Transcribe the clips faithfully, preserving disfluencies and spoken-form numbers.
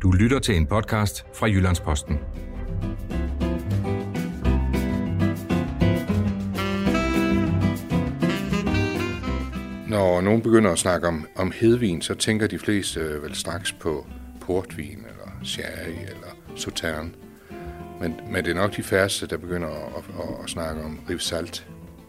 Du lytter til en podcast fra Jyllands-Posten. Når nogen begynder at snakke om, om hedvin, så tænker de fleste øh, vel straks på portvin, eller sherry, eller sauterne. Men, men det er nok de færreste, der begynder at, at, at snakke om Rivesaltes.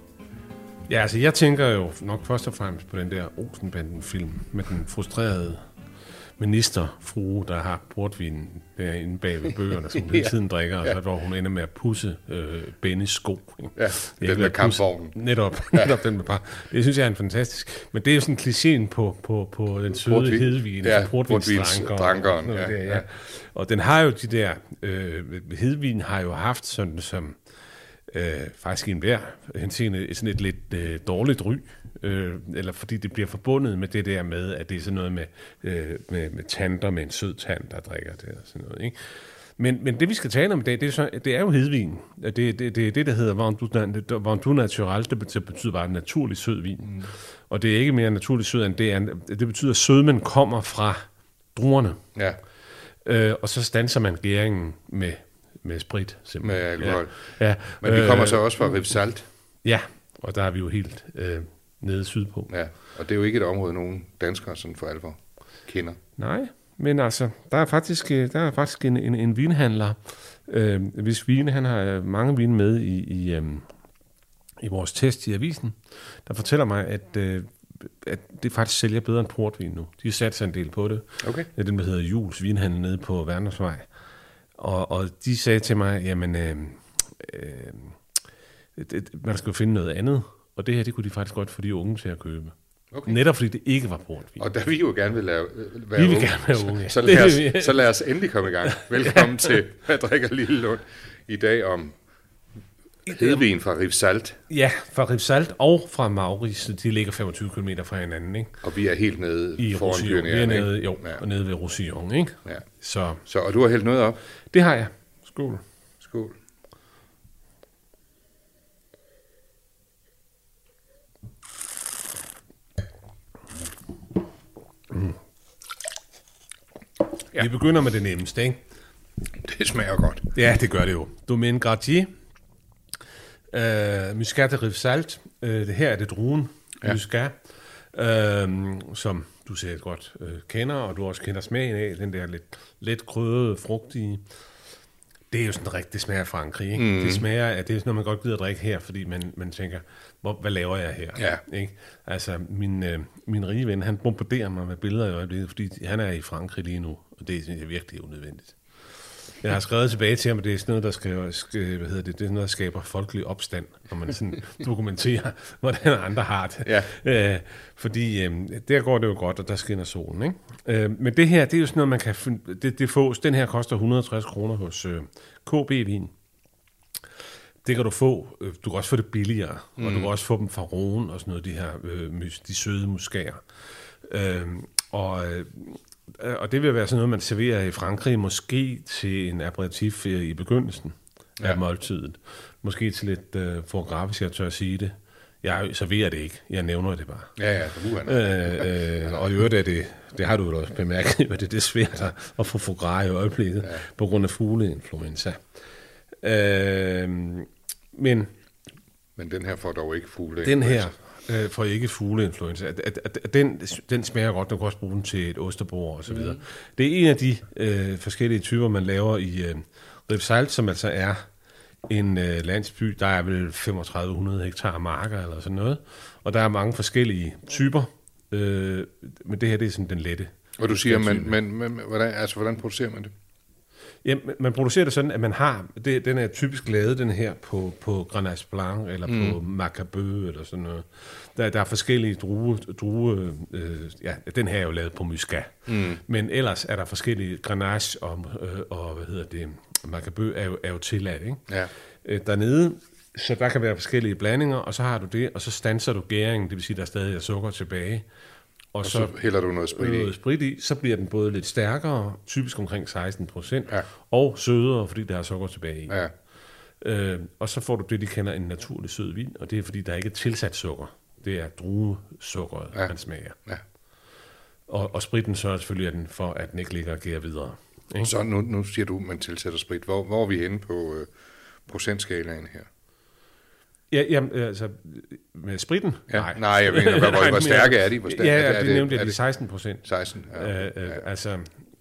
Ja, altså jeg tænker jo nok først og fremmest på den der Olsenbanden-film med den frustrerede ministerfrue, der har portvinen derinde bag ved bøgerne, som hele tiden drikker, og så hvor hun ender med at pusse øh, Bennys sko. Ikke? Ja, den med kampvognen. Netop, netop den med bare. Det synes jeg er en fantastisk. Men det er jo sådan klichéen på, på, på den søde Portvin. hedvin, Ja, portvinsdrankeren. ja, Ja, ja. ja. Og den har jo de der, øh, hedvin har jo haft sådan som, øh, faktisk i enhver henseende sådan et lidt øh, dårligt ry. Øh, eller fordi det bliver forbundet med det der med, at det er sådan noget med, øh, med, med tanter, med en sød tand, der drikker det og sådan noget, ikke? Men, men det, vi skal tale om i dag, det er, så, det er jo hedvin. Det er det, det, det, det, der hedder Vendoux Naturel, det betyder bare naturlig sød vin. Mm. Og det er ikke mere naturlig sød, end det er. Det betyder, at sødmen kommer fra druerne. Ja. Øh, og så standser man gæringen med, med sprit, simpelthen. Med alkohol. Ja. Ja. Men vi kommer så også fra Rivesaltes. Ja, og der er vi jo helt øh, nede sydpå. Ja, og det er jo ikke et område, nogen danskere sådan for alvor kender. Nej, men altså, der er faktisk, der er faktisk en, en, en vinhandler, øh, hvis vine, han har mange vine med i, i, øh, i vores test i avisen, der fortæller mig, at, øh, at det faktisk sælger bedre end portvin nu. De har sat sig en del på det. Okay. Det er den, der hedder Jules Vinhandel nede på Værnersvej. Og, og de sagde til mig, jamen, øh, øh, det, man skal jo finde noget andet. Og det her, det kunne de faktisk godt få de unge til at købe. Okay. Netop fordi det ikke var portvin. Og da vi jo gerne vil lave, være vi vil unge, gerne være unge, ja. så, lad os, så lad os endelig komme i gang. Velkommen til Hvad drikker Lille Lund i dag om hedvin fra Rivesaltes. Ja, fra Rivesaltes og fra Maurice. De ligger femogtyve kilometer fra hinanden, ikke? Og vi er helt nede I foran Roussillon. byen. Vi er nede, jo, ja. Og nede ved Roussillon, ikke? Ja. Så. så, og du har hældt noget op? Det har jeg. Skål. Skål. Mm. Ja. Vi begynder med det nemmeste, ikke? Det smager godt. Ja, det gør det jo. Domaine Gratier, uh, Muscat de Rivesaltes. Uh, det her er det druen, ja. Muscat, uh, som du sikkert godt uh, kender, og du også kender smagen af, den der lidt, lidt krydrede, frugtige. Det er jo sådan rigtigt, det smager af Frankrig, ikke? Mm. Det smager af, det er sådan noget, man godt gider at drikke her, fordi man, man tænker, hvor, hvad laver jeg her? Ja. Ikke? Altså, min, øh, min rige ven, han bombarderer mig med billeder i øjeblikket, fordi han er i Frankrig lige nu, og det synes jeg virkelig unødvendigt. Jeg har skrevet tilbage til ham, at det er sådan noget, der skaber, skal, hvad hedder det, det er sådan noget, der skaber folkelig opstand, når man sådan dokumenterer, hvordan andre har det. Ja. Øh, fordi øh, der går det jo godt, og der skinner solen, ikke? Øh, men det her, det er jo sådan noget, man kan finde, det, det fås, den her koster et hundrede og tres kroner hos øh, K B-vin. Det kan du få, øh, du kan også få det billigere, mm. og du kan også få dem fra Rhône og sådan noget, de her, øh, de søde muskager. Øh, og... Øh, Og det vil være sådan noget, man serverer i Frankrig, måske til en aperitif i begyndelsen ja. af måltidet. Måske til lidt uh, foie gras, hvis jeg tør at sige det. Jeg serverer det ikke, jeg nævner det bare. Ja, ja, øh, øh, og i øvrigt er det, det har du jo også bemærket, at det er svært at få foie gras i øjeblikket, ja. på grund af fugleinfluenza. Øh, men, men den her får dog ikke fugleinfluenza. Den her øh, får ikke fugleinfluenza. At, at, at, at den, den smager godt, du kan også bruge den til et ostebord og så videre. Mm. Det er en af de øh, forskellige typer, man laver i øh, Rivesaltes, som altså er en øh, landsby, der er vel femogtredive hundrede hektar marker eller sådan noget. Og der er mange forskellige typer, øh, men det her det er sådan den lette. Og du siger, men, men, men hvordan, altså, hvordan producerer man det? Ja, man producerer det sådan, at man har, det, den er typisk lavet, den her, på, på Grenache Blanc, eller mm. på Macabeu, eller sådan noget. Der, der er forskellige druer, druer øh, ja, den her er jo lavet på Muscat. Mm. Men ellers er der forskellige Grenache og, øh, og hvad hedder det, Macabeu er jo, er jo tilladt, ikke? Ja. Øh, dernede, så der kan være forskellige blandinger, og så har du det, og så standser du gæringen, det vil sige, der stadig er sukker tilbage. Og, og så, så hælder du noget sprit i. Noget sprit i, så bliver den både lidt stærkere, typisk omkring seksten procent, ja. og sødere, fordi der er sukker tilbage i. Ja. Øh, og så får du det, de kender en naturlig sød vin, og det er fordi, der ikke er tilsat sukker. Det er druesukkeret, ja. man smager. Ja. Og, og spritten sørger selvfølgelig at den for, at den ikke ligger og gærer videre. Ikke? Så nu, nu siger du, at man tilsætter sprit. Hvor, hvor er vi henne på øh, procentskalaen her? Ja, jamen, altså, med spritten? Ja. Nej. Nej, jeg mener, hvor, hvor, hvor stærke er de? Hvor stærke, ja, er det, det, det nævnte er jeg, de det seksten procent. seksten, ja. Øh, øh, ja. Altså,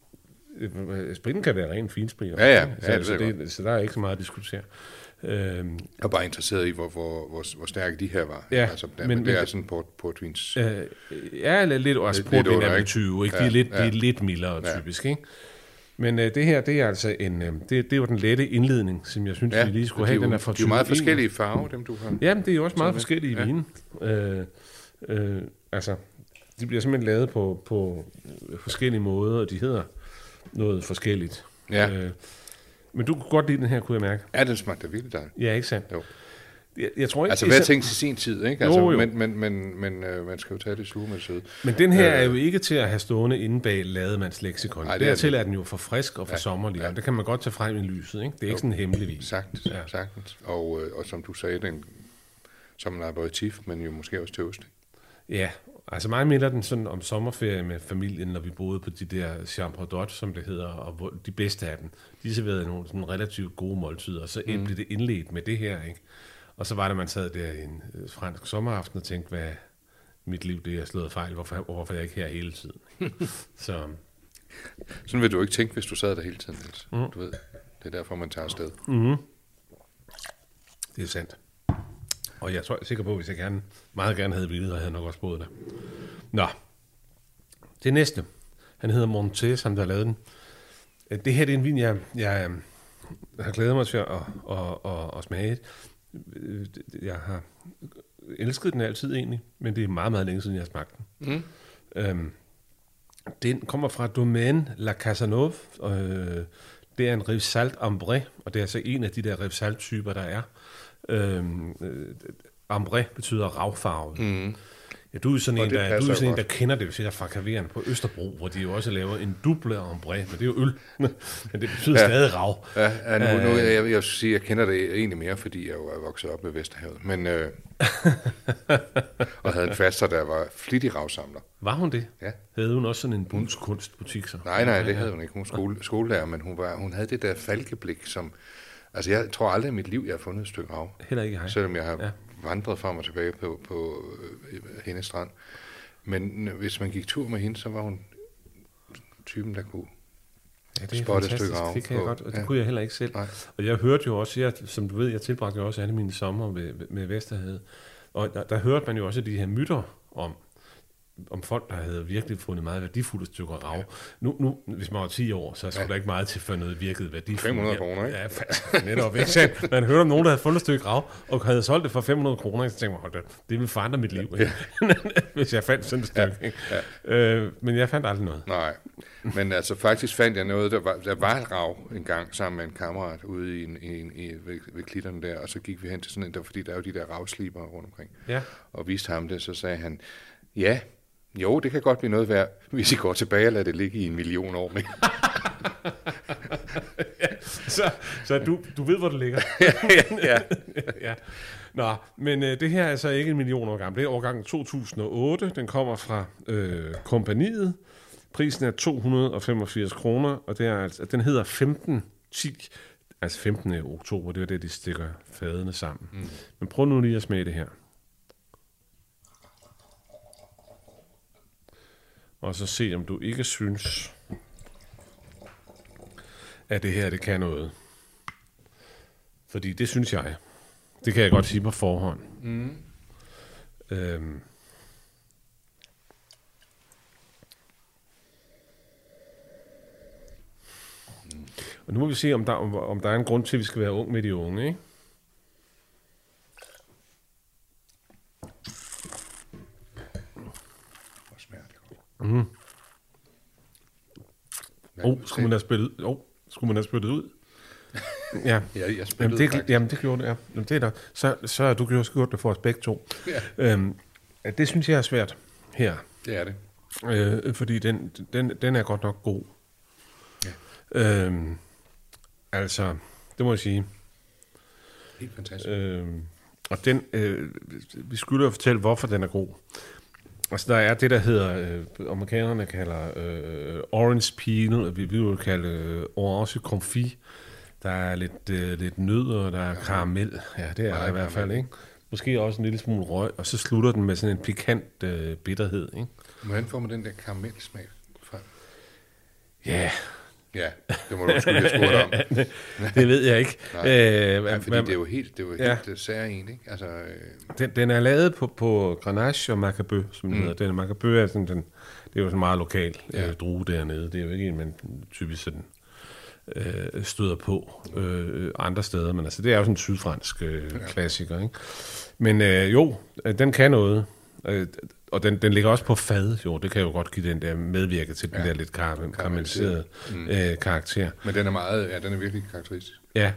øh, spritten kan være ren finsprit. Ja, ja. Så, ja det så, det, det, så der er ikke så meget at diskutere. Øh, jeg er bare interesseret i, hvor, hvor, hvor, hvor stærke de her var. Ja, altså, der, men, det men, er sådan port, portvins... Øh, ja, lidt, lidt også lidt, lidt portvin under, er ikke? tyve, ikke? Ja, De er lidt, ja. de er lidt mildere Ja. typisk, ikke? Men øh, det her, det er altså en, øh, det, det var den lette indledning, som jeg synes, Ja, vi lige skulle de have. er Den jo, er fra de er jo meget tyve forskellige farver, dem du har. Jamen, det er jo også meget Sådan, forskellige ja. vine. Øh, øh, altså, de bliver simpelthen lavet på, på forskellige måder, og de hedder noget forskelligt. Ja. Øh, men du kunne godt lide den her, kunne jeg mærke. Ja, den smagte virkelig dejligt. Ja, ikke sandt? Jo. Jeg, jeg tror ikke, Altså, det er hver så- ting til sin tid, ikke? Altså, Jo, jo. Men, men, men, men øh, man skal jo tage det sluge med søde. Men den her Øh, er jo ikke til at have stående inde bag Lademands leksikon. Nej, det er Dertil den. er den jo for frisk og for Ja, sommerlig, ja. og det kan man godt tage frem i lyset, ikke? Det er ikke sådan en hemmelig vin. Sagtens, Ja. ja. sagtens. Og, øh, og som du sagde, den, som en aperitif, men jo måske også til ost. Ja, altså mig minder den sådan om sommerferie med familien, når vi boede på de der Chambre d'Hôte, som det hedder, og hvor de bedste af dem, de serverede nogle sådan relativt gode måltider, og så mm. blev det indledt med det her, ikke? Og så var det, man sad der i en øh, fransk sommeraften og tænkte, hvad mit liv det er slået fejl, hvorfor, hvorfor er jeg ikke her hele tiden? Så Sådan vil du ikke tænke, hvis du sad der hele tiden. Niels. Mm. Du ved, det er derfor, man tager afsted. mm-hmm. Det er sandt. Og jeg tror, jeg er sikker på, at hvis jeg gerne, meget gerne havde vildt, og havde jeg nok også boet der. Nå, det næste. Han hedder Montes, han der har lavet den. Det her det er en vin, jeg, jeg øh, har glædet mig til at, at, at, at, at smage. Øh, Jeg har elsket den altid egentlig, men det er meget, meget længe siden, jeg har smagt den. Mm. Øhm, den kommer fra Domaine La Casanova. Øh, det er en Rivesaltes Ambré, og det er altså en af de der Rivesaltes-typer, der er. Øhm, øh, Ambré betyder ravfarvet. Mm. Ja, du er sådan, Og en det der, du er passer sådan en, godt. der kender det sikkert fra Caveren på Østerbro, hvor de jo også laver en double Ambré, men det er jo øl. Men det betyder ja. Ja. stadig rav. Ja, ja, nu, nu, Øh. jeg, jeg, jeg sige, jeg kender det egentlig mere, fordi jeg jo er vokset op ved Vesterhavet. Men, øh, og havde en faster, der var flittig ravsamler. Var hun det? Ja. Havde hun også sådan en bundskunstbutik så? Nej, nej, det havde hun ikke. Hun var skole, skolelærer, men hun, var, hun havde det der falkeblik, som... Altså, jeg tror aldrig i mit liv, jeg har fundet et stykke rav. Heller ikke jeg. Selvom jeg har Ja. ja. vandret frem og tilbage på, på øh, hendes strand. Men øh, hvis man gik tur med hende, så var hun typen, der kunne... Ja, det er Spotte et fantastisk. stykke rav Det kan jeg på- godt, og det ja. kunne jeg heller ikke selv. Nej. Og jeg hørte jo også, jeg, som du ved, jeg tilbragte jo også alle mine sommer med, med Vesterhavet. Og der, der hørte man jo også de her myter om, om folk, der havde virkelig fundet meget værdifulde stykker rav. Ja. Nu, nu, hvis man var ti år, så skulle ja. der ikke meget til, før noget virkede værdifuldt. fem hundrede kroner, ikke? Ja, fa- netop. Ikke sandt? Man hørte om nogen, der havde fundet et stykke rav, og havde solgt det for fem hundrede kroner, så tænkte man, hold da, det ville forandre mit liv, ikke? Hvis jeg fandt sådan et stykke. Ja. Ikke? Ja. Øh, men jeg fandt aldrig noget. Nej, men altså faktisk fandt jeg noget, der var, der var et rav en gang sammen med en kammerat ude i, en, i, en, i ved, ved klitterne der, og så gik vi hen til sådan en, der, fordi der er jo de der ravsliber rundt omkring, Ja. og viste ham det, så sagde han, ja, jo, det kan godt blive noget værd, hvis I går tilbage og lader det ligge i en million år mere. ja, så så du, du ved, hvor det ligger. ja. ja. Nå, men øh, det her er altså ikke en million år gammel. Det er årgangen to tusind og otte. Den kommer fra øh, kompagniet. Prisen er to hundrede og femogfirs kroner, og det er altså, den hedder femten ti. Altså femtende oktober, det er det, de stikker fadene sammen. Mm. Men prøv nu lige at smage det her. Og så se, om du ikke synes, at det her, det kan noget. Fordi det synes jeg. Det kan jeg godt sige på forhånd. Mm. Øhm. Og nu må vi se, om der, om, om der er en grund til, at vi skal være ung med de unge, ikke? Hvor smager det godt. Mm. Hvad Oh, vil du skulle man sige? have spyttet, oh, skulle man have spyttet ud? Ja. Ja, jeg Jamen spillede det, faktisk. jamen, det gjorde det, ja. Jamen, det er der. Så, så er du gjort gjort det for os begge to. Ja. Øhm, det synes jeg er svært her. Det er det. Øh, fordi den, den, den er godt nok god. Ja. Øhm, altså, det må jeg sige. Helt fantastisk. Øhm, og den, øh, vi skylder at fortælle, hvorfor den er god. Altså, der er det, der hedder, øh, amerikanerne kalder øh, orange peel, vi vil kalde øh, orange confit. Der er lidt, øh, lidt nødder, der er karamel. Ja, det er der i hvert fald, ikke? Måske også en lille smule røg, og så slutter den med sådan en pikant øh, bitterhed, ikke? Hvordan får man den der karamelsmag fra? Ja. Ja, det må du skulle have spurgt om. Det ved jeg ikke. Nej, øh, ja, fordi man, det er jo helt, det er jo ja. helt særligt, ikke? Altså, øh... den, den er lavet på, på Grenache og Macabeu, som det mm. hedder. Den Macabeu er sådan, den, det er jo sådan meget lokal ja. øh, drue dernede. Det er jo ikke en, man typisk sådan øh, støder på øh, andre steder, men altså, det er jo sådan en sydfransk øh, ja. klassiker, ikke? Men øh, jo, den kan noget. Øh, og den, den ligger også på fad, jo. Det kan jo godt give den der medvirke til ja. den der lidt karam- karamelliserede mm. øh, karakter. Men den er meget, ja, den er virkelig karakteristisk. Ja.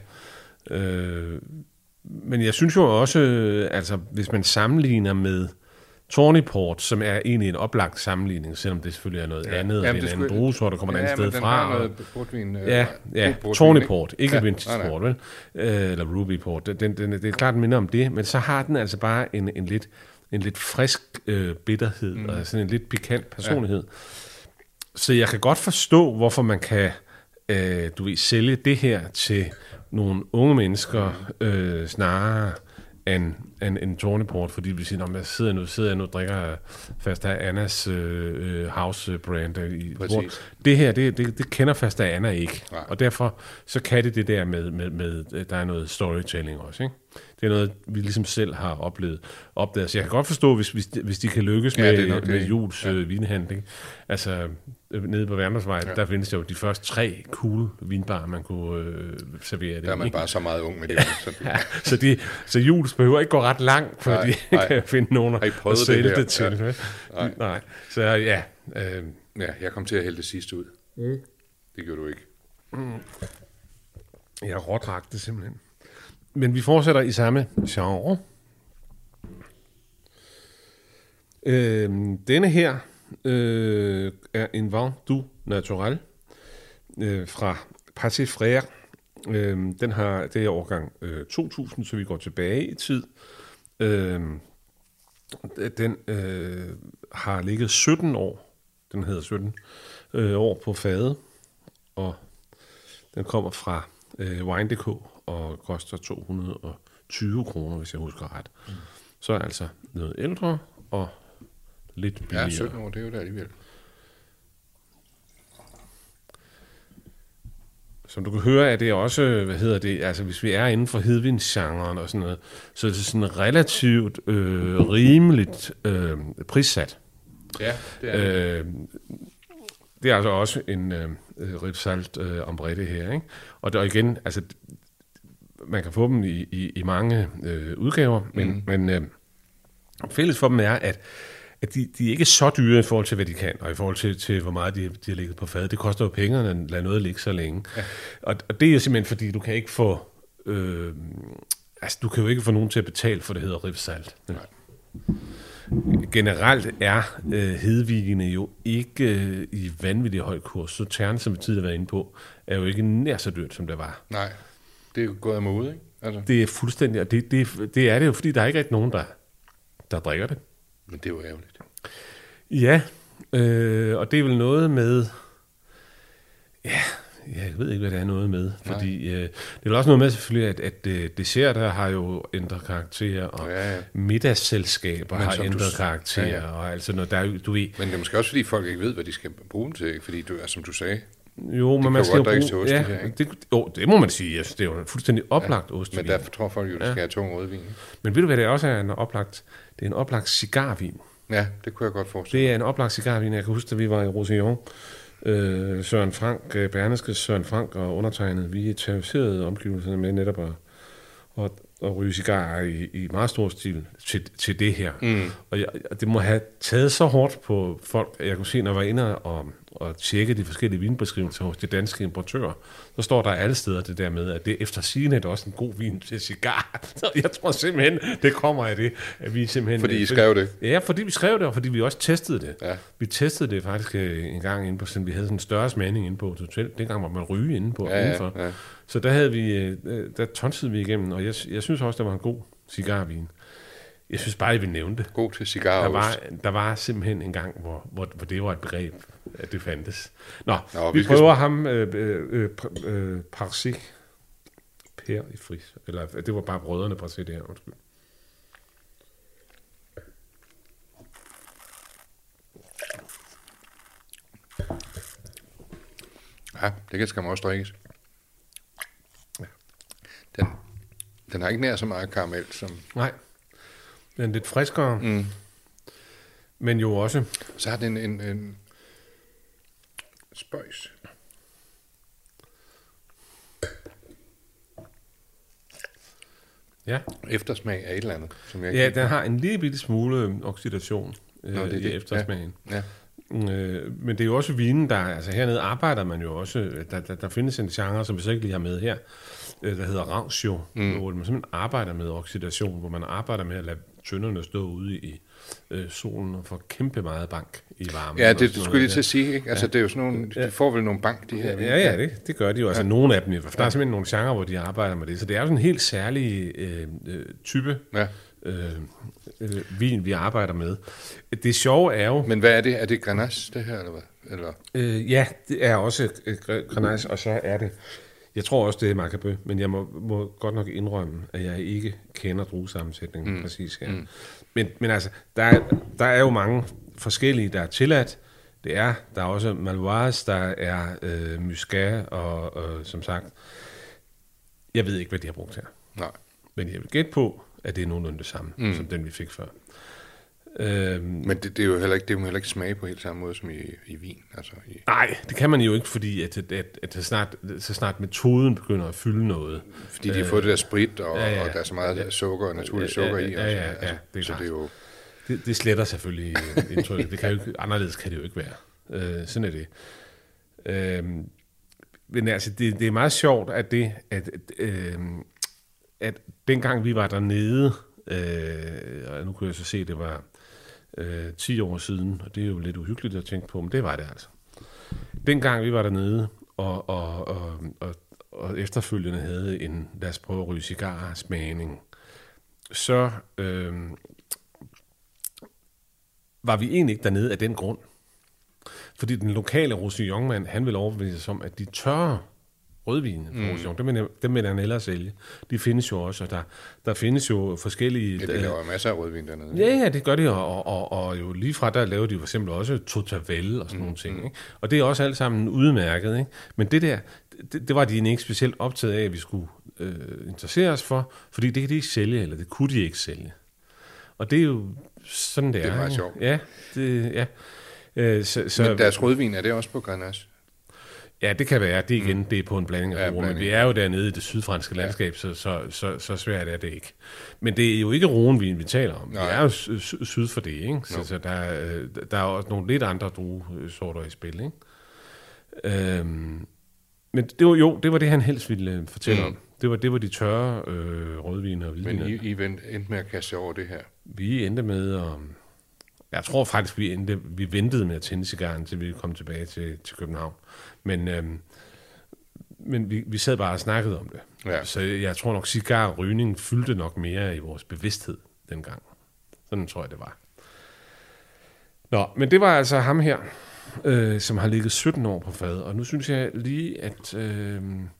Øh, men jeg synes jo også, øh, altså, hvis man sammenligner med Tawny Port, som er egentlig en oplagt sammenligning, selvom det selvfølgelig er noget ja. andet, Jamen, det er en anden druesort, der kommer ja, et andet sted fra. Ja, men den har noget portvin. Øh, ja, ja. Tawny Port, ikke ja. Vintage Port, vel? Øh, eller Ruby Port. Den, den, det er klart, den minder om det, men så har den altså bare en, en lidt en lidt frisk øh, bitterhed, mm. og sådan en lidt pikant personlighed. Ja. Så jeg kan godt forstå, hvorfor man kan øh, du ved, sælge det her til nogle unge mennesker øh, snarere end en, en Tawny Port, fordi vi siger, når jeg sidder nu, sidder jeg nu og drikker Fasta Annas øh, house brand. I, det her, det, det, det kender Fasta Anna ikke, nej. Og derfor så kan det det der med, med, med, der er noget storytelling også, ikke? Det er noget, vi ligesom selv har oplevet, opdaget. Så jeg kan godt forstå, hvis, hvis, de, hvis de kan lykkes ja, med, nok, med Jules ja. øh, vinhandling. Altså, øh, nede på Værndersvej, ja. der findes jo de første tre cool vinbarer, man kunne øh, servere det. Der er man bare så meget ung med det. Så, ja, så, de, så Jules behøver ikke gå ret langt, for nej, de nej. kan finde nogen at sælge det, det til. Ja. Nej. nej. Så ja. Øh. Ja, jeg kom til at hælde det sidste ud. Mm. Det gjorde du ikke. Mm. Jeg rådrak det simpelthen. Men vi fortsætter i samme genre. Øh, denne her øh, er en vin du naturel øh, fra Pathé Frère. Øh, den har, det er årgang øh, to tusind, så vi går tilbage i tid. Øh, den øh, har ligget sytten år. Den hedder sytten øh, år på fade, og den kommer fra øh, wine punktum d k og koster to hundrede og tyve kroner, hvis jeg husker ret. Mm. Så er altså noget ældre og lidt billigere. Ja, sytten år, det er jo der alligevel. Som du kan høre, er det også, hvad hedder det, altså hvis vi er inden for hedvindsgenren og sådan noget, så er det sådan relativt øh, rimeligt øh, prissat. Ja, det er det. Øh, det er altså også en øh, Ripsalt øh, ombrette her, ikke? Og der igen, altså man kan få dem i, i, i mange øh, udgaver, men, mm. men øh, fælles for dem er, at, at de, de er ikke så dyre i forhold til, hvad de kan, og i forhold til, til hvor meget de, de har ligget på fad. Det koster jo penge at lade noget ligge så længe. Ja. Og, og det er simpelthen, fordi du kan ikke få, øh, altså du kan jo ikke få nogen til at betale for, det hedder Ripsalt. Ja. Generelt er øh, hedvigene jo ikke øh, i vanvittig høj kurs. Så Sauterne, som vi tidligere har været inde på, er jo ikke nær så dyrt, som det var. Nej, det er jo gået af ud, ikke? Altså. Det er fuldstændig, og det, det, det er det jo, fordi der er ikke rigtig nogen, der, der drikker det. Men det er jo ærgerligt. Ja, øh, og det er vel noget med, ja, jeg ved ikke, hvad det er noget med, fordi øh, det er jo også noget med selvfølgelig, at, at øh, desserter har jo ændret karakterer, og ja, ja. middagsselskaber men har ændret du, karakterer, ja, ja. og altså noget, der er, du ved. Men det er måske også, fordi folk ikke ved, hvad de skal bruge dem til, fordi du er, som du sagde, jo, men man skal jo bruge, til ost, ja, det, her, det, jo, det må man sige, altså, det er jo en fuldstændig oplagt ja, ost. Men derfor tror folk jo, at det skal ja. have tung rødvin. Ikke? Men ved du, hvad det også er en oplagt? Det er en oplagt cigarvin. Ja, det kunne jeg godt forestille. Det er en oplagt cigarvin. Jeg kan huske, at vi var i Roussillon. Øh, Søren Frank, øh, Berneske Søren Frank og undertegnet, vi terroriserede omgivelserne med netop at, at, at ryge cigarer i, i meget stor stil til, til det her. Mm. Og jeg, det må have taget så hårdt på folk, at jeg kunne se, når jeg var inde og, og tjekke de forskellige vinbeskrivelser hos de danske importører, så står der alle steder det der med, at det efter sigende er det også en god vin til cigar. Så jeg tror simpelthen, det kommer af det, at vi simpelthen... Fordi I skrev det? Ja, fordi vi skrev det, og fordi vi også testede det. Ja. Vi testede det faktisk en gang inde på sådan, vi havde sådan en større smagning inde på et hotel. Dengang var man ryge inde på, ja, indenfor. Ja, ja. Så der havde vi, der tonsede vi igennem, og jeg, jeg synes også, der var en god cigarvin. Jeg synes bare, jeg vil nævne det. God til cigar. Der var, der var simpelthen en gang, hvor, hvor, hvor det var et begreb, at det fandtes. Nå, Nå vi, vi prøver sp- ham, øh, øh, øh, Parsi, Per i fris. Eller det var bare brødrene Parsi, det her, undskyld. Ja, det kan skam også drikkes. Ja. Den, den har ikke nær så meget karamel som... Nej, den er lidt friskere, mm. men jo også... Så har den en, en, en spøjs. Ja. Eftersmag af et eller andet. Som jeg ja, den har en lille bitte smule oxidation øh, Nå, det er i det. Eftersmagen. Ja. Ja. Øh, men det er jo også vinen, der... Altså hernede arbejder man jo også... Der, der, der findes en genre, som vi så ikke lige har med her, øh, der hedder ratio, mm. hvor man simpelthen arbejder med oxidation, hvor man arbejder med at lade tønderne stå ude i øh, solen og få kæmpe meget bank i varmen. Ja, det skulle jeg til at sige, ikke? Altså, ja. Det er jo sådan nogle... De får vel nogle bank, de her... Ja, ja, det, det gør de jo. Altså, ja. Nogle af dem, for der er simpelthen nogle genrer, hvor de arbejder med det. Så det er jo sådan en helt særlig øh, øh, type... Ja. Øh, øh, vin, vi arbejder med. Det sjove er jo... Men hvad er det? Er det Grenache, det her, eller hvad? Eller? Øh, ja, det er også øh, Grenache, og så er det... Jeg tror også, det er Macabeu, men jeg må, må godt nok indrømme, at jeg ikke kender druesammensætningen mm. præcis her. Mm. Men, men altså, der er, der er jo mange forskellige, der er tilladt. Det er, der er også Malvoise, der er øh, Muscat, og, og som sagt, jeg ved ikke, hvad de har brugt her. Nej. Men jeg vil gætte på, at det er nogenlunde det samme, mm. som den vi fik før. Øhm, Men det, det er jo heller ikke, det må heller ikke smage på helt samme måde som i, i vin. Altså i... Nej, det kan man jo ikke, fordi at, at, at, at så, snart, så snart metoden begynder at fylde noget. Fordi de har fået det der sprit, og, ja, ja, og der er så meget ja, sukker og naturligt sukker ja, ja, i. Ja, ja, ja, altså, det er så det er jo... Det, det sletter selvfølgelig indtrykket. Det kan jo ikke, anderledes kan det jo ikke være. Øh, sådan er det. Øh, men altså, det, det er meget sjovt, at det, at, øh, at dengang vi var dernede, øh, og nu kunne jeg så se, at det var øh, ti år siden, og det er jo lidt uhyggeligt at tænke på, men det var det altså. Dengang vi var dernede, og, og, og, og, og efterfølgende havde en, lad os prøve at ryge cigarer smagning, så øh, var vi egentlig ikke dernede af den grund. Fordi den lokale Roussillon-mand, han vil overbevise sig om, at de tørre rødvine fra mm. Roussillon, dem vil, dem vil han ellers sælge. De findes jo også, og der, der findes jo forskellige... Ja, de laver øh, masser af rødvin dernede. Ja, ja, det gør de, og, og, og jo lige fra der laver de for eksempel også Totavel og sådan mm. nogle ting. Ikke? Og det er også alt sammen udmærket. Ikke? Men det der, det, det var de ikke specielt optaget af, at vi skulle øh, interessere os for, fordi det kan de ikke sælge, eller det kunne de ikke sælge. Og det er jo sådan, det er. Det er meget sjovt. Ja, det, ja. Øh, så, så, men deres rødvin, er det også på Grenache? Ja, det kan være. Det igen, mm. det er på en blanding af ja, men vi er jo dernede i det sydfranske landskab, ja. så, så, så, så svært er det ikke. Men det er jo ikke roenvin, vi taler om. Nej. Det er jo sy- syd for det, ikke? Så, no. så der, der er også nogle lidt andre druesorter i spil, ikke? Øhm, men det var, jo, det var det, han helst ville fortælle mm. om. Det var, det var de tørre øh, rødviner og hvidviner. Men I, I endte med at kaste over det her? Vi endte med at... Jeg tror faktisk, vi, endte, vi ventede med at tænde cigaren, til vi kom tilbage til, til København. Men, øhm, men vi, vi sad bare og snakkede om det. Ja. Så jeg tror nok, cigar og rygning fyldte nok mere i vores bevidsthed dengang. Sådan tror jeg, det var. Nå, men det var altså ham her, øh, som har ligget sytten år på fad. Og nu synes jeg lige, at øh,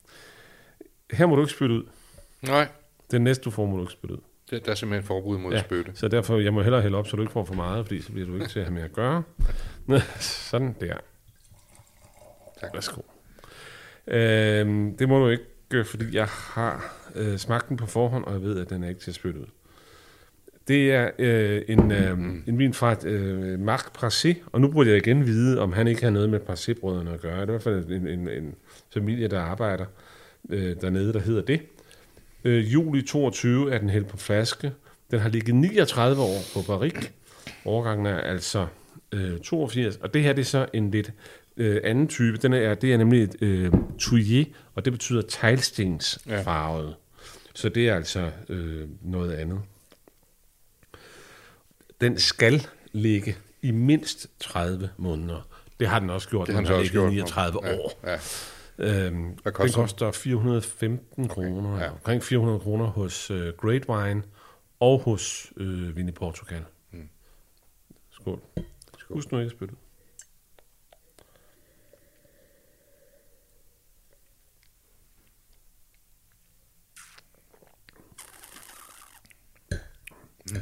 her må du ikke spytte ud. Nej. Den næste, du får, må du ikke spytte ud. Det, der er simpelthen forbud mod ja, at spytte. Så derfor, jeg må hellere hælde op, så du ikke får for meget, fordi så bliver du ikke til at have med at gøre. Sådan der. Tak. Værsgo. Øhm, det må du ikke, fordi jeg har øh, smagt den på forhånd, og jeg ved, at den er ikke til at spytte ud. Det er øh, en, øh, en vin fra øh, Marc Prasé, og nu burde jeg igen vide, om han ikke har noget med Prasé-brødrene at gøre. Det er i hvert fald en, en, en familie, der arbejder øh, dernede, der hedder det. Øh, juli toogtyve er den hældt på flaske. Den har ligget niogtredive år på barrik. Årgangen er altså øh, toogfirs, og det her det er så en lidt øh, anden type. Den er, det er nemlig et øh, touillet, og det betyder teglstensfarvet. Ja. Så det er altså øh, noget andet. Den skal ligge i mindst tredive måneder. Det har den også gjort, det den har ligget i niogtredive ja, år. Ja. Øhm, den koster fire hundrede og femten kroner, okay, ja. Omkring fire hundrede kroner hos uh, Great Wine, og hos øh, Vin i Portugal. Mm. Skål. Skål. Husk nu ikke at spytte. Mm.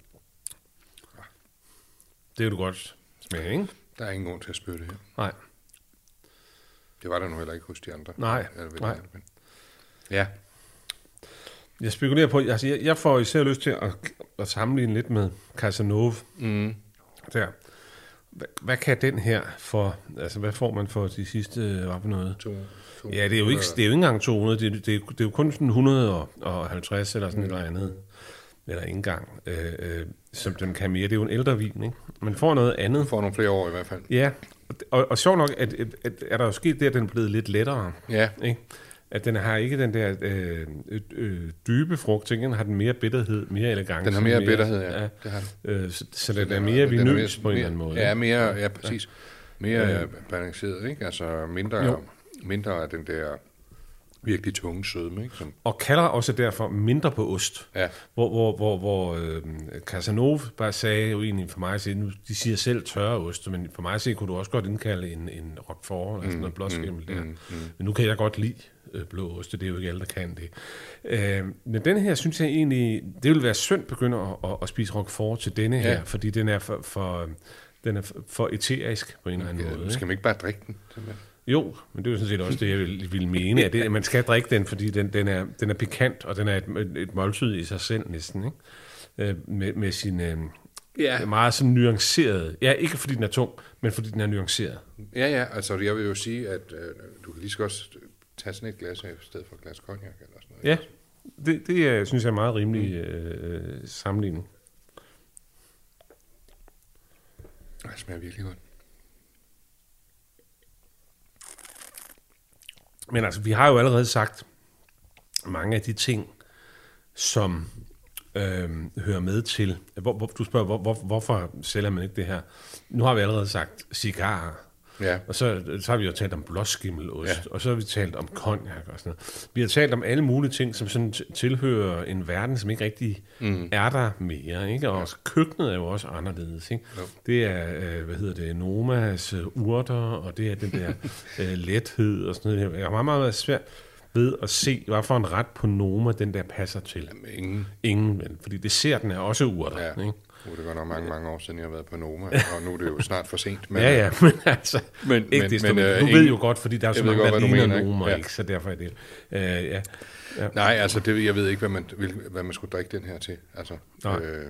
Det er du godt smage, ikke? Der er ingen grund til at spytte her. Nej. Det var der nu heller ikke hos de andre. Nej, ved, nej. Men... Ja. Jeg spekulerer på, altså jeg, jeg får især lyst til at, at sammenligne lidt med Casanova. Mm. Der. Hvad, hvad kan den her for, altså hvad får man for de sidste, hvad for noget? To, to, ja, det er jo ikke, det er jo ikke engang to hundrede, det er, det er, det er jo kun sådan et hundrede og halvtreds eller sådan mm. noget andet. Eller ikke engang, øh, øh, som den kan mere. Det er jo en ældre vin, ikke? Man får noget andet. Man får nogle flere år i hvert fald. Ja, og, og sjovt nok, at, at, at er der jo sket det, at den er blevet lidt lettere. Ja. Ikke? At den har ikke den der øh, øh, dybe frugt, den har den mere bitterhed, mere elegance. Den har mere, mere bitterhed, ja. ja. Det har den. Øh, så, så, så den er mere vinøs på en eller anden måde. Ja, mere, ja, præcis. Mere ja. balanceret, ikke? Altså mindre, mindre af den der virkelig tunge sødme, ikke? Som... Og kalder også derfor mindre på ost. Ja. Hvor, hvor, hvor, hvor øh, Casanova bare sagde jo egentlig for mig at se, nu, de siger selv tørre ost, men for mig at se, kunne du også godt indkalde en, en Roquefort, mm, altså noget blåskimmel mm, der. Mm, mm. Men nu kan jeg godt lide øh, blå ost, det er jo ikke alle, der kan det. Øh, men den her, synes jeg egentlig, det vil være synd begynde at, at, at spise Roquefort til denne her, ja. Fordi den er for, for, den er for eterisk på en eller anden ja, måde. Skal man ikke bare drikke den? Simpelthen? Jo, men det er jo sådan set også det, jeg vil, vil mene, at, det, at man skal drikke den, fordi den, den, er, den er pikant, og den er et, et måltid i sig selv næsten, ikke? Øh, med, med sin øh, ja. meget sådan nuanceret, ja, ikke fordi den er tung, men fordi den er nuanceret. Ja, ja, altså jeg vil jo sige, at øh, du kan lige så godt tage sådan et glas af, i stedet for et glas cognac eller sådan noget. Ja, det, det er, synes jeg er meget rimelig øh, sammenligning. Det smager virkelig godt. Men altså, vi har jo allerede sagt mange af de ting, som øh, hører med til. Hvor, hvor, du spørger, hvor, hvor, hvorfor sælger man ikke det her? Nu har vi allerede sagt cigarer. Ja. Og så, så har vi jo talt om blåskimmelost, ja. Og så har vi talt om cognac og sådan noget. Vi har talt om alle mulige ting, som sådan tilhører en verden, som ikke rigtig mm. er der mere, ikke? Og ja. Køkkenet er jo også anderledes, ikke? Ja. Det er, øh, hvad hedder det, Nomas uh, urter, og det er den der øh, lethed og sådan noget. Jeg har meget, meget svært ved at se, hvad for en ret på Noma, den der passer til. Jamen, ingen. Ingen, vel? Fordi desserten er også urter, ja. Ikke? Uh, det går nok mange, mange år siden, jeg har været på Noma, og nu er det jo snart for sent. Men, ja, ja, men altså, men, ikke det, men, men, øh, du ingen, ved jo godt, fordi der er så mange, der ligner Noma, ja. Ikke? Så derfor er det... Øh, ja. Ja. Nej, altså, det, jeg ved ikke, hvad man, hvad man skulle drikke den her til. Altså, nej. Øh,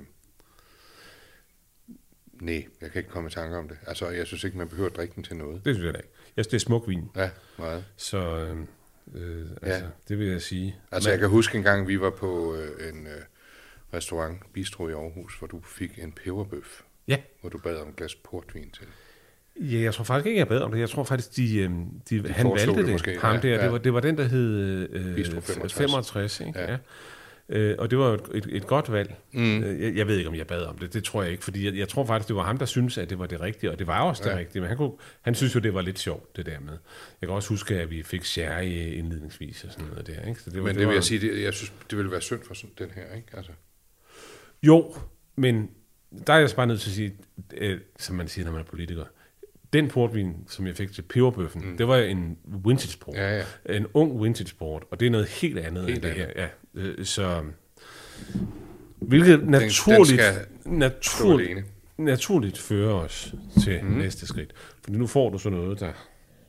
nej, jeg kan ikke komme i tanke om det. Altså, jeg synes ikke, man behøver at drikke den til noget. Det synes jeg da ikke. Jeg synes, det er smuk vin. Ja, meget. Så... Øh, øh, altså, ja. Det vil jeg sige. Altså, men, jeg kan huske en gang, vi var på øh, en... Øh, restaurant, bistro i Aarhus, hvor du fik en peberbøf. Ja. Hvor du bad om et glas portvin til. Ja, jeg tror faktisk ikke, jeg bad om det. Jeg tror faktisk, de, de, de han valgte det. Måske. Ham der. Ja, ja. Det, var, det var den, der hed øh, Bistro femogtres. femogtres, ikke? Ja. Ja. Øh, og det var et, et, et godt valg. Mm. Jeg, jeg ved ikke, om jeg bad om det. Det tror jeg ikke, fordi jeg, jeg tror faktisk, det var ham, der syntes, at det var det rigtige, og det var også det ja. rigtige. Men han, kunne, han synes jo, det var lidt sjovt, det der med. Jeg kan også huske, at vi fik sherry indledningsvis og sådan noget der. Ikke? Så det var, Men det, det vil var, jeg sige, det, jeg synes, det ville være synd for sådan, den her, ikke? Altså. Jo, men der er jeg bare nødt til at sige, øh, som man siger, når man er politiker, den portvin, som jeg fik til peberbøffen, mm. det var en vintage port. Ja, ja. En ung vintage port, og det er noget helt andet helt end det andet. her. Ja, øh, så, hvilket den, naturligt, den naturligt, naturligt fører os til mm. næste skridt. For nu får du så noget, der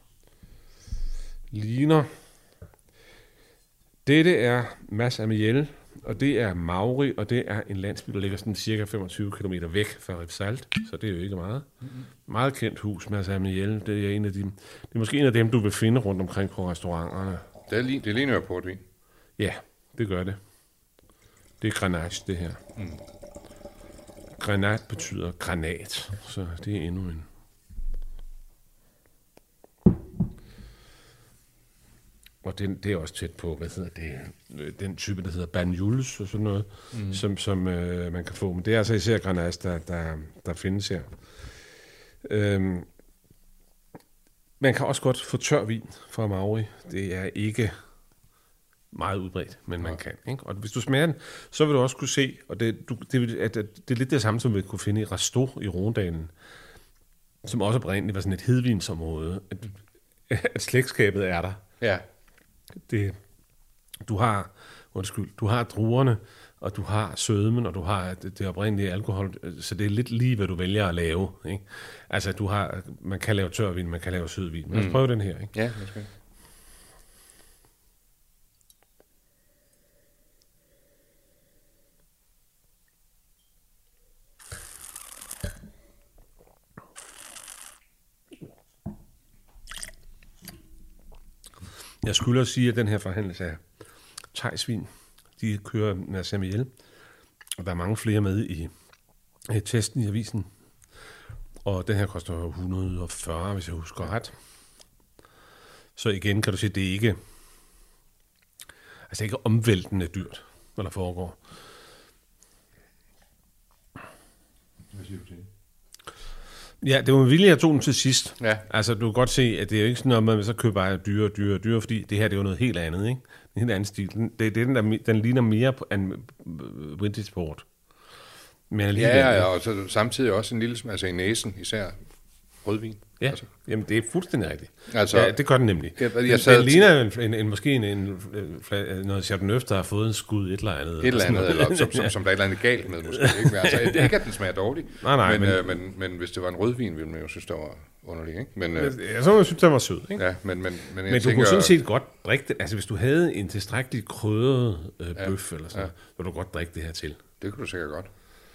ligner. Dette er Mas Amiel, og det er Mauri, og det er en landsby, der ligger sådan cirka femogtyve kilometer væk fra Rivesaltes, så det er jo ikke meget. Mm-hmm. Meget kendt hus, Mas Amiel. Det er en af de, det er måske en af dem, du vil finde rundt omkring på restauranterne. Det er lige, det ligner jo portvin. Ja, det gør det. Det er Grenache, det her. Mm. Grenat betyder granat, så det er endnu en. Og den, det er også tæt på, hvad hedder det, den type, der hedder Banyuls og sådan noget, mm. som, som øh, man kan få. Men det er altså især Grenache, der, der, der findes her. Øhm, man kan også godt få tør vin fra Mauri. Det er ikke meget udbredt, men man ja. kan. Ikke? Og hvis du smager den, så vil du også kunne se, og det, du, det, at, at det er lidt det samme, som vi kunne finde i Rasteau i Rondalen, som også oprindeligt var sådan et hedvinsområde, at, at slægtskabet er der. Ja. Det, du har, undskyld, du har druerne, og du har sødmen, og du har det, det oprindelige alkohol, så det er lidt lige, hvad du vælger at lave. Ikke? Altså, du har, man kan lave tørvin, man kan lave sødvin. Lad os mm. prøve den her. Ikke? Ja, det skal. Jeg skylder at sige, at den her forhandles af Theisvin. De kører med Samuel, og der er mange flere med i, i testen i avisen. Og den her koster et hundrede og fyrre, hvis jeg husker ret. Så igen kan du sige, at det er ikke, altså det er ikke omvæltende dyrt, hvad der foregår. Hvad siger du til det? Ja, det var med vilje, jeg tog den til sidst. Ja. Altså, du kan godt se, at det er jo ikke sådan, at man så køber bare dyre og dyre og dyre, fordi det her, det er jo noget helt andet, ikke? En helt anden stil. Det, det er den, der den ligner mere på en vintage port. Men ja, ja, ja, og så samtidig også en lille, altså i næsen, især rødvin. Ja, altså. Jamen det er fuldstændig rigtigt. Altså, ja, det gør den nemlig. Jeg, jeg den, den ligner jo en, en, en, måske en, en, en, noget Chardonnay, der har fået en skud et eller andet. Et eller andet, eller som, som, som der er et eller andet galt med, måske. Ikke? Altså, ikke at den smager dårligt, nej, nej, men, men, øh, men, men hvis det var en rødvin, ville man jo synes, det var underligt. Ikke? Men, øh, ja, så ville jeg synes, den var sød. Ikke? Ja, men, men, men, men du tænker, kunne sådan set godt drikke det. Altså hvis du havde en tilstrækkelig krydret øh, bøf, ja, eller sådan, ja. så ville du godt drikke det her til. Det kunne du sikkert godt.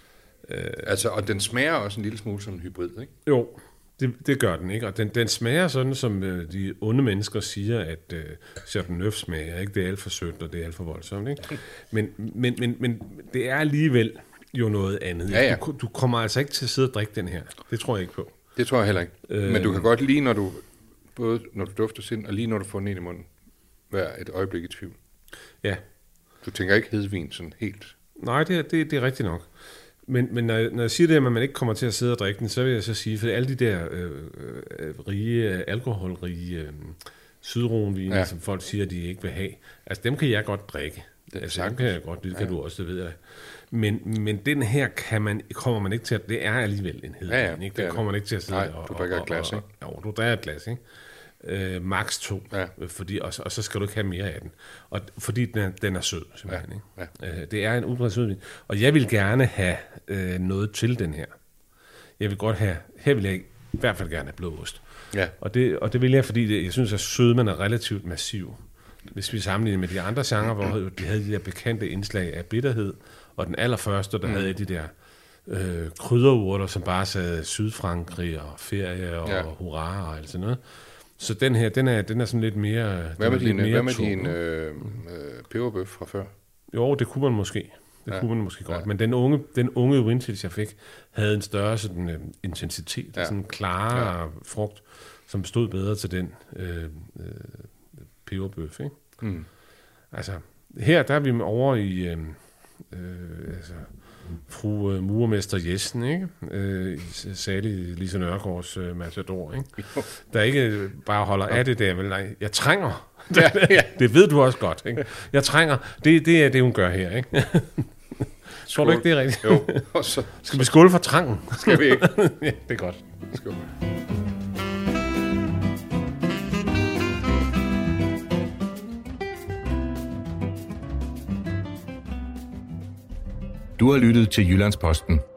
Øh, altså, og den smager også en lille smule som en hybrid, ikke? Jo. Det, det gør den, ikke? Og den, den smager sådan, som øh, de onde mennesker siger, at øh, Chardonnay smager, ikke? Det er alt for sødt, og det er alt for voldsomt, ikke? Men, men, men, men det er alligevel jo noget andet. Ja, ja. Du, du kommer altså ikke til at sidde og drikke den her. Det tror jeg ikke på. Det tror jeg heller ikke. Øh, men du kan godt lige, når du, både når du dufter sind, og lige når du får den ind i munden, være et øjeblik i tvivl. Ja. Du tænker ikke hedvin sådan helt? Nej, det, det, det er rigtigt nok. Men, men når, jeg, når jeg siger det, at man ikke kommer til at sidde og drikke den, så vil jeg så sige, for alle de der øh, øh, rige, alkoholrige øh, sydronviner, ja. som folk siger, de ikke vil have, altså dem kan jeg godt drikke. Det, altså, dem kan jeg godt, det kan ja. du også, det ved jeg. Men, men den her kan man, kommer man ikke til at, det er alligevel en hedvin, ja, ja, ikke? Den kommer man ikke til at sidde Nej, og... du drikker et glas, ikke? Jo, du drikker et glas, ikke? Øh, max to, ja. fordi, og, og så skal du ikke have mere af den. Og, fordi den er, den er sød, simpelthen. Ja. Ikke? Ja. Øh, det er en udbredt sødvin. Og jeg vil gerne have øh, noget til den her. Jeg vil godt have, her vil jeg i hvert fald gerne have blåost. Ja. Og, det, og det vil jeg, fordi det, jeg synes, at sødmen er relativt massiv. Hvis vi sammenligner med de andre genrer, hvor de havde de der bekendte indslag af bitterhed, og den allerførste, der mm. havde de der øh, krydderurter, som bare sagde Sydfrankrig og ferie og, ja. og hurra og alt sådan noget. Så den her, den er, den er sådan lidt mere... Hvad med din, mere hvad med din øh, øh, peberbøf fra før? Jo, det kunne man måske. Det ja. kunne man måske godt. Ja. Men den unge, den unge vintage, jeg fik, havde en større sådan, øh, intensitet. Ja. Sådan en klarere ja. frugt, som stod bedre til den øh, øh, peberbøf. Ikke? Mm. Altså, her der er vi over i... Øh, øh, altså, fru øh, murermester Jessen, ikke? Øh, særlig Lise Nørgaards øh, Matador, ikke? Der ikke bare holder af det der, vel? Nej, jeg trænger. Ja, ja. Det ved du også godt, ikke? Jeg trænger. Det, det er det, hun gør her, ikke? Tror du ikke, det er rigtigt? Jo. Og så, skal vi skåle for trangen? Skal vi ikke? Ja, det er godt. Skål. Du har lyttet til Jyllandsposten.